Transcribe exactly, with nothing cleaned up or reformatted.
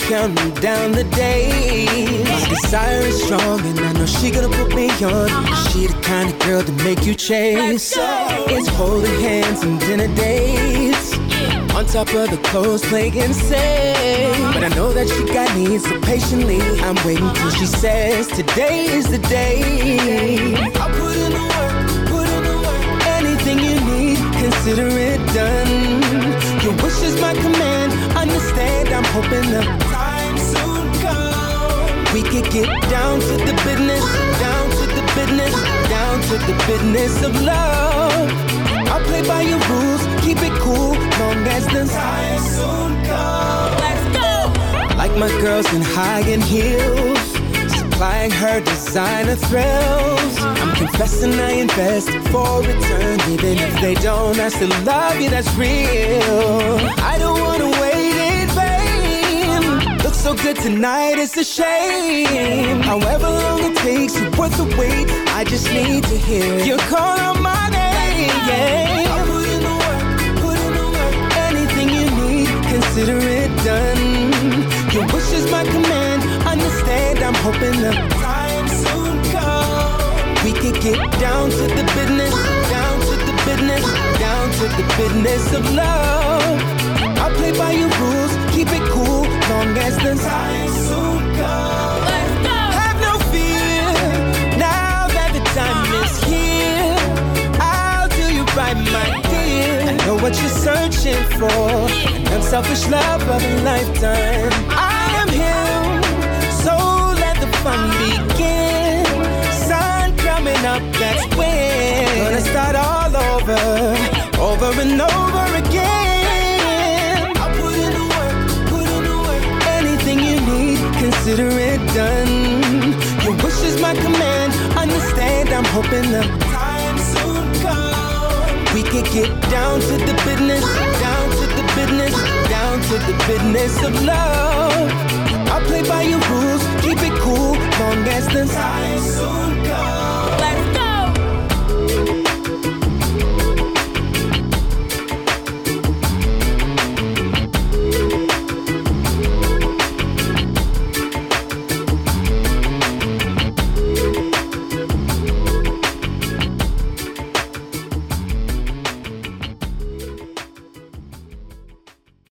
counting down the days. My desire is strong and I know she gonna put me on. She the kind of girl to make you chase. It's holding hands and dinner dates. On top of the clothes playing safe. But I know that she got needs, so patiently I'm waiting till she says today is the day. I'll put in the work, put in the work. Anything you need, consider it done. Your wish is my command, understand I'm hoping the time soon comes. We could get down to the business, down to the business, down to the business of love. I'll play by your rules, keep it cool, long as the time soon comes. Let's go! Like my girls in high and heels, supplying her designer thrills. I'm confessing I invest for return, even if they don't. I still love you, that's real. I don't wanna wait in vain. Look so good tonight, it's a shame. However long it takes, you're worth the wait. I just need to hear you call on my name. Yeah. I'll put in the work, put in the work. Anything you need, consider it done. Your wish is my command, understand I'm hoping the time soon comes. We could get down to the business, down to the business, down to the business of love. I'll play by your rules, keep it cool, long as the time soon comes. Let's go! Have no fear, now that the time is here. I'll do you right, my dear. I know what you're searching for, an unselfish love of a lifetime. I am him, so let the fun begin. Sun coming up, that's when gonna start all over, over and over again. I'll put in the work, put in the work. Anything you need, consider it done. Your wish is my command, understand I'm hoping the time soon comes. We could get down to the business, down to the business, down to the business of love. I'll play by your rules, keep it cool, long as the time